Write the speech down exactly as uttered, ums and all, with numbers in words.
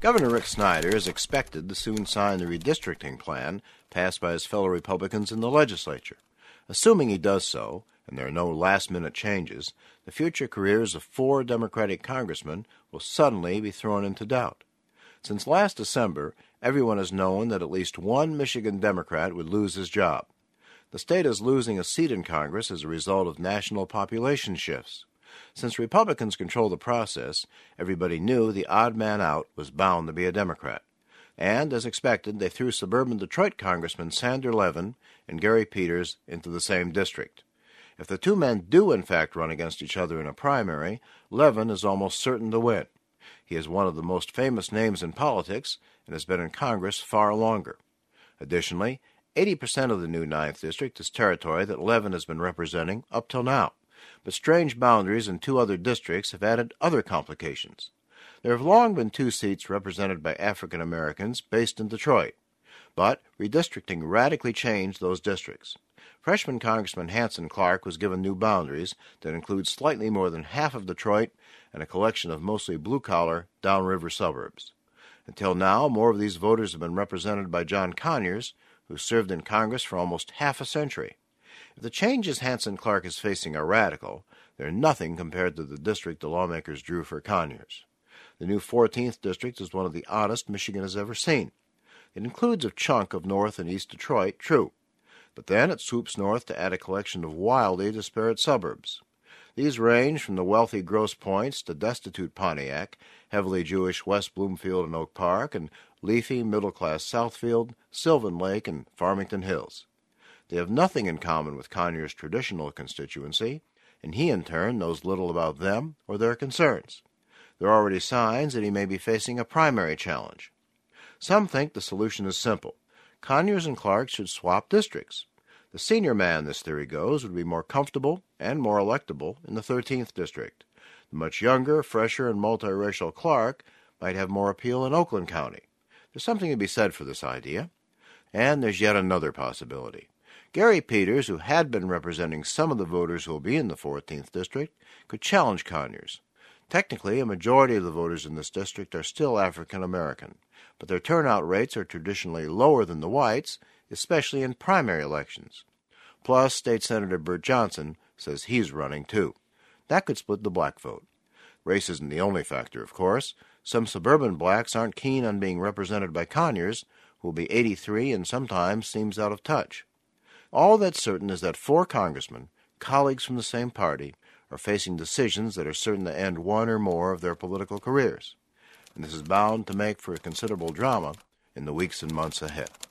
Governor Rick Snyder is expected to soon sign the redistricting plan passed by his fellow Republicans in the legislature. Assuming he does so, and there are no last-minute changes, the future careers of four Democratic congressmen will suddenly be thrown into doubt. Since last December, everyone has known that at least one Michigan Democrat would lose his job. The state is losing a seat in Congress as a result of national population shifts. Since Republicans control the process, everybody knew the odd man out was bound to be a Democrat. And, as expected, they threw suburban Detroit Congressman Sander Levin and Gary Peters into the same district. If the two men do in fact run against each other in a primary, Levin is almost certain to win. He is one of the most famous names in politics and has been in Congress far longer. Additionally, eighty percent of the new ninth District is territory that Levin has been representing up till now. But strange boundaries in two other districts have added other complications. There have long been two seats represented by African Americans based in Detroit, but redistricting radically changed those districts. Freshman Congressman Hanson Clark was given new boundaries that include slightly more than half of Detroit and a collection of mostly blue-collar, downriver suburbs. Until now, more of these voters have been represented by John Conyers, who served in Congress for almost half a century. If the changes Hanson Clark is facing are radical, they're nothing compared to the district the lawmakers drew for Conyers. The new fourteenth District is one of the oddest Michigan has ever seen. It includes a chunk of North and East Detroit, true, but then it swoops north to add a collection of wildly disparate suburbs. These range from the wealthy Grosse Pointes to destitute Pontiac, heavily Jewish West Bloomfield and Oak Park, and leafy middle-class Southfield, Sylvan Lake, and Farmington Hills. They have nothing in common with Conyers' traditional constituency, and he in turn knows little about them or their concerns. There are already signs that he may be facing a primary challenge. Some think the solution is simple. Conyers and Clark should swap districts. The senior man, this theory goes, would be more comfortable and more electable in the thirteenth District. The much younger, fresher, and multiracial Clark might have more appeal in Oakland County. There's something to be said for this idea. And there's yet another possibility. Gary Peters, who had been representing some of the voters who will be in the fourteenth District, could challenge Conyers. Technically, a majority of the voters in this district are still African American, but their turnout rates are traditionally lower than the whites, especially in primary elections. Plus, State Senator Burt Johnson says he's running too. That could split the black vote. Race isn't the only factor, of course. Some suburban blacks aren't keen on being represented by Conyers, who will be eighty-three and sometimes seems out of touch. All that's certain is that four congressmen, colleagues from the same party, are facing decisions that are certain to end one or more of their political careers. And this is bound to make for considerable drama in the weeks and months ahead.